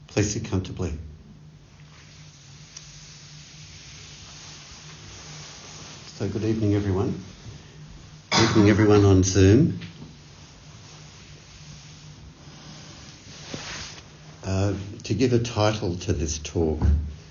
Please sit comfortably. So good evening, everyone. Good evening, everyone on Zoom. To give a title to this talk,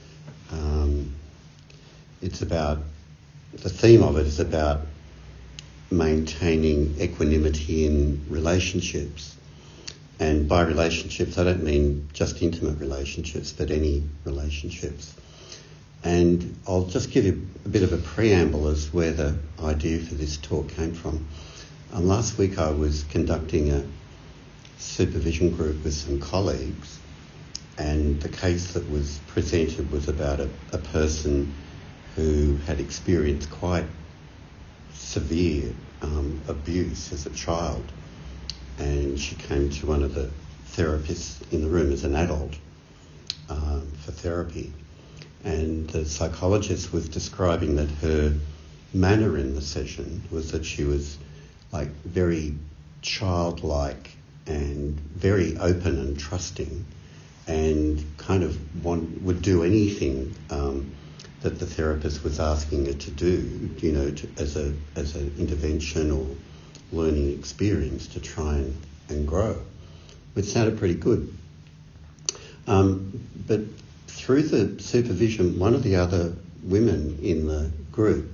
the theme of it is about maintaining equanimity in relationships. And by relationships, I don't mean just intimate relationships, but any relationships. And I'll just give you a bit of a preamble as where the idea for this talk came from. Last week I was conducting a supervision group with some colleagues, and the case that was presented was about a person who had experienced quite severe abuse as a child. And she came to one of the therapists in the room as an adult for therapy. And the psychologist was describing that her manner in the session was that she was like very childlike and very open and trusting, and kind of would do anything that the therapist was asking her to do, as an intervention or learning experience to try and grow, which sounded pretty good. But through the supervision, one of the other women in the group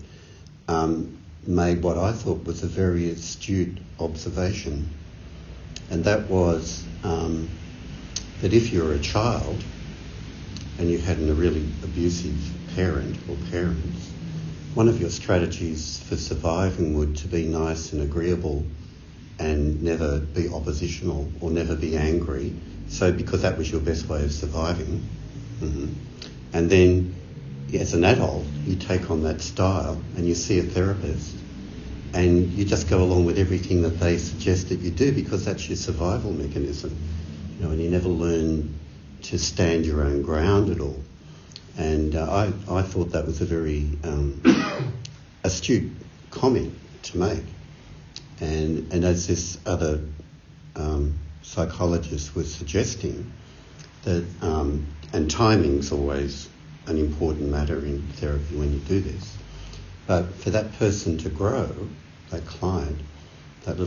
made what I thought was a very astute observation, and that was that if you're a child and you had a really abusive parent or parents, one of your strategies for surviving would to be nice and agreeable and never be oppositional or never be angry. So because that was your best way of surviving. Mm-hmm. And then as an adult, you take on that style and you see a therapist and you just go along with everything that they suggest that you do because that's your survival mechanism. And you never learn to stand your own ground at all. And I thought that was a very astute comment to make. And as this other psychologist was suggesting, that and timing's always an important matter in therapy when you do this. But for that person to grow, that client, that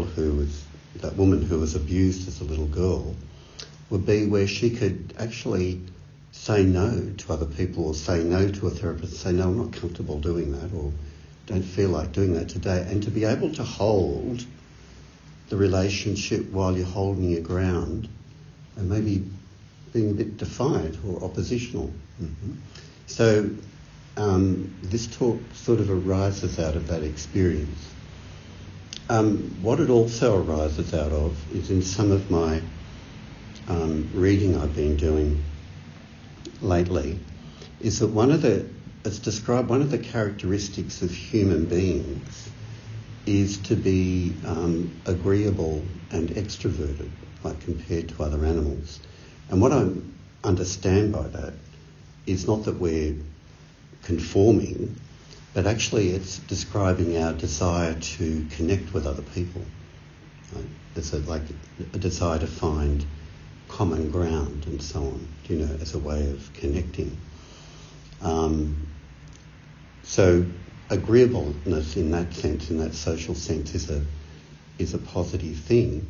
woman who was abused as a little girl, would be where she could actually say no to other people or say no to a therapist, say, no, I'm not comfortable doing that, or don't feel like doing that today, and to be able to hold the relationship while you're holding your ground and maybe being a bit defiant or oppositional. Mm-hmm. So this talk sort of arises out of that experience. What it also arises out of is in some of my reading I've been doing lately, is that one of the characteristics of human beings is to be agreeable and extroverted, like compared to other animals. And what I understand by that is not that we're conforming, but actually it's describing our desire to connect with other people. Right? It's like a desire to find common ground and so on, as a way of connecting. So agreeableness in that sense, in that social sense, is a positive thing.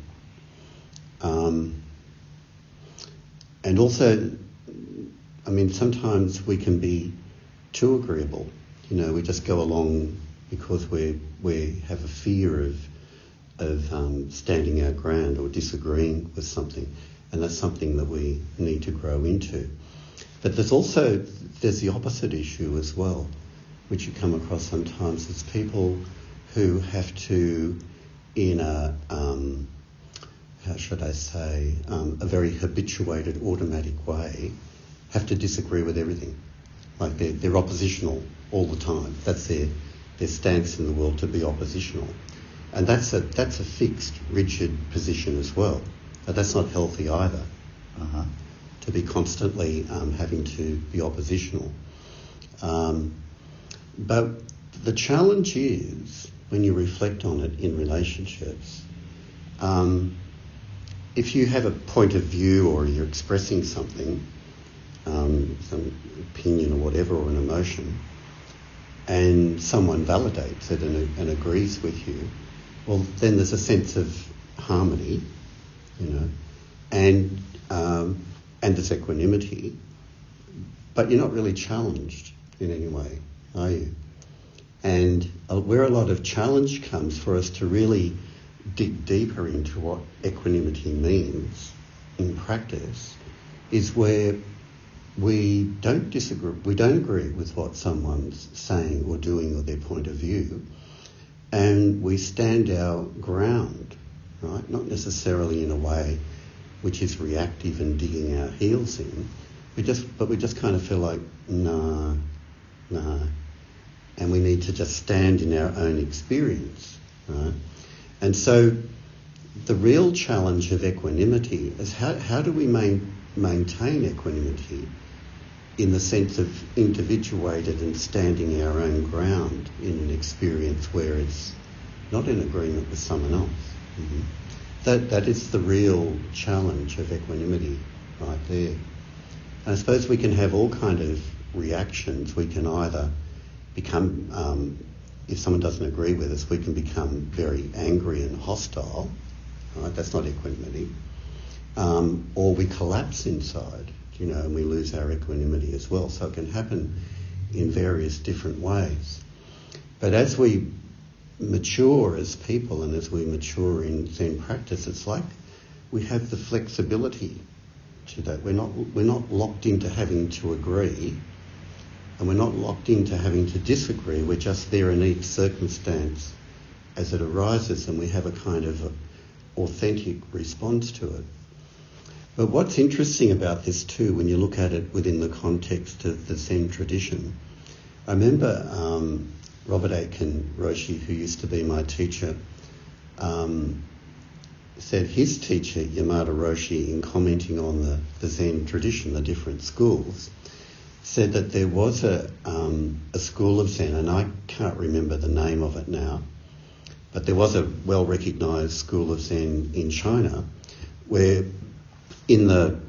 And also, sometimes we can be too agreeable. We just go along because we have a fear of standing our ground or disagreeing with something. And that's something that we need to grow into. But there's the opposite issue as well, which you come across sometimes. It's people who have to, in a very habituated, automatic way, have to disagree with everything. Like they're oppositional all the time. That's their stance in the world, to be oppositional. And that's a fixed, rigid position as well. But that's not healthy either, to be constantly having to be oppositional. But the challenge is, when you reflect on it in relationships, if you have a point of view or you're expressing something, some opinion or whatever, or an emotion, and someone validates it and agrees with you, well, then there's a sense of harmony, and there's equanimity, but you're not really challenged in any way, are you? And where a lot of challenge comes for us to really dig deeper into what equanimity means in practice is where we don't disagree, we don't agree with what someone's saying or doing or their point of view, and we stand our ground, right? Not necessarily in a way which is reactive and digging our heels in. We just kind of feel like, nah. And we need to just stand in our own experience, right? And so the real challenge of equanimity is how do we maintain equanimity in the sense of individuated and standing our own ground in an experience where it's not in agreement with someone else. That is the real challenge of equanimity right there. And I suppose we can have all kind of reactions. We can either become, if someone doesn't agree with us, we can become very angry and hostile, right? That's not equanimity. Or we collapse inside, and we lose our equanimity as well. So it can happen in various different ways. But as we mature as people and as we mature in Zen practice, it's like we have the flexibility to that. We're not locked into having to agree, and we're not locked into having to disagree. We're just there in each circumstance as it arises, and we have a kind of authentic response to it. But what's interesting about this too, when you look at it within the context of the Zen tradition, I remember Robert Aitken Roshi, who used to be my teacher, said his teacher, Yamada Roshi, in commenting on the Zen tradition, the different schools, said that there was a school of Zen, and I can't remember the name of it now, but there was a well-recognised school of Zen in China where in the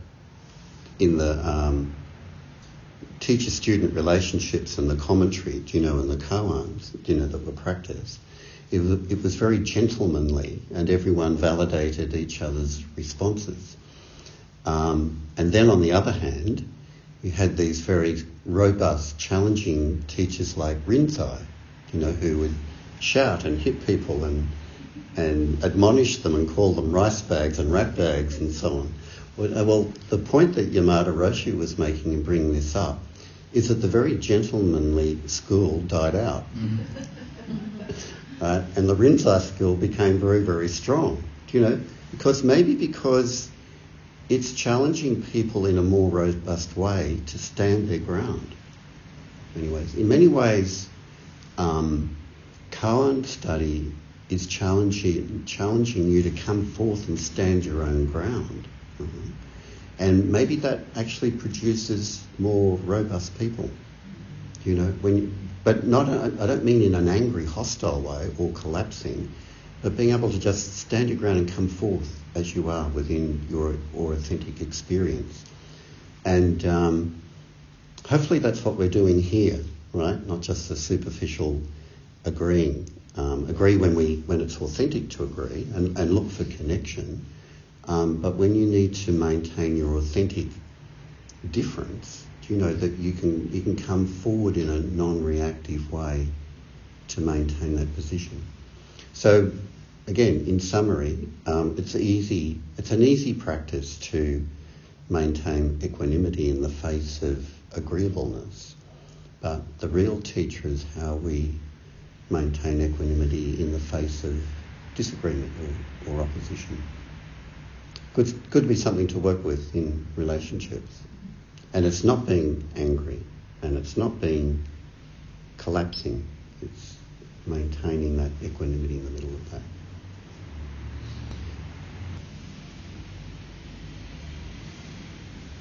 teacher-student relationships and the commentary, and the koans, that were practiced, it was very gentlemanly, and everyone validated each other's responses. And then on the other hand, you had these very robust, challenging teachers like Rinzai, who would shout and hit people and admonish them and call them rice bags and rat bags and so on. Well, the point that Yamada Roshi was making in bringing this up is that the very gentlemanly school died out. And the Rinzai school became very, very strong, because it's challenging people in a more robust way to stand their ground. Anyways, in many ways, koan study is challenging you to come forth and stand your own ground. And maybe that actually produces more robust people, but not. I don't mean in an angry, hostile way or collapsing, but being able to just stand your ground and come forth as you are within your authentic experience. And hopefully that's what we're doing here, right? Not just the superficial agreeing. Agree when it's authentic to agree and look for connection. But when you need to maintain your authentic difference, that you can come forward in a non-reactive way to maintain that position. So again, in summary, it's an easy practice to maintain equanimity in the face of agreeableness. But the real teacher is how we maintain equanimity in the face of disagreement or opposition. Could be something to work with in relationships. And it's not being angry, and it's not being collapsing. It's maintaining that equanimity in the middle of that.